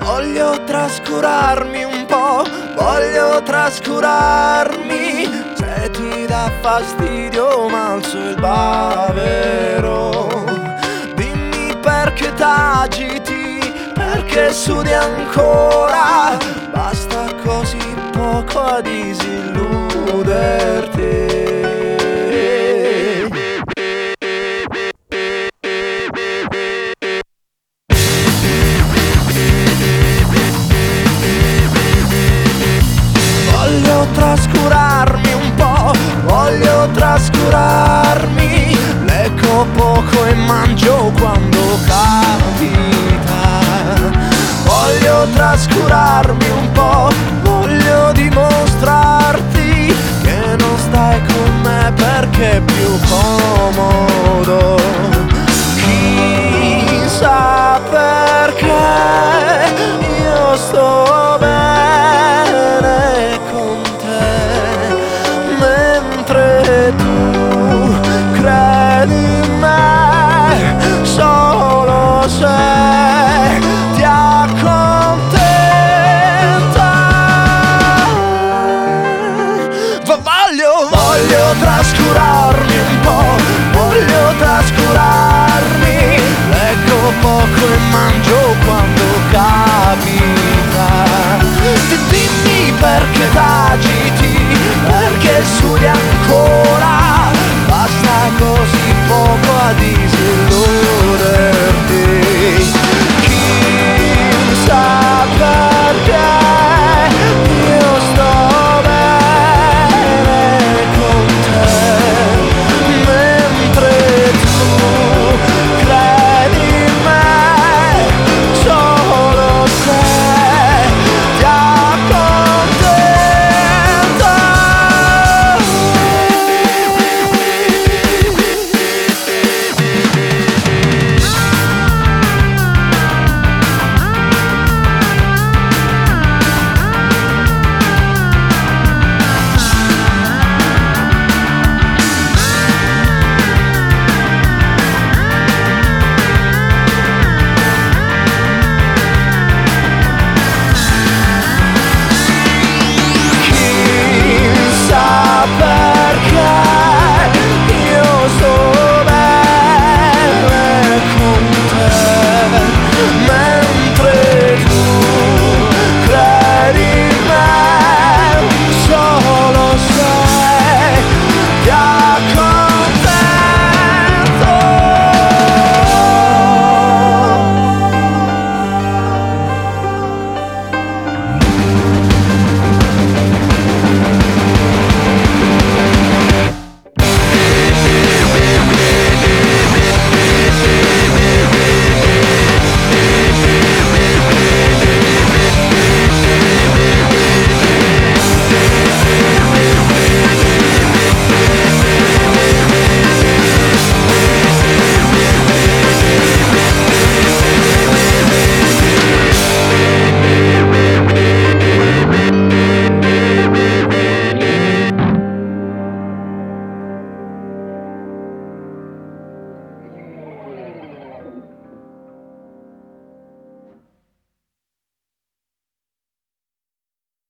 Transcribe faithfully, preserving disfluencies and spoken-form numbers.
Voglio trascurarmi un po', voglio trascurarmi. Se ti dà fastidio ma alzo il bavero. Dimmi perché t'agiti, perché sudi ancora. Basta così poco a disilluderti. Voglio trascurarmi un po', voglio trascurarmi. Leggo poco e mangio quando capita. Voglio trascurarmi un po', voglio dimostrarti che non stai con me perché è più comodo.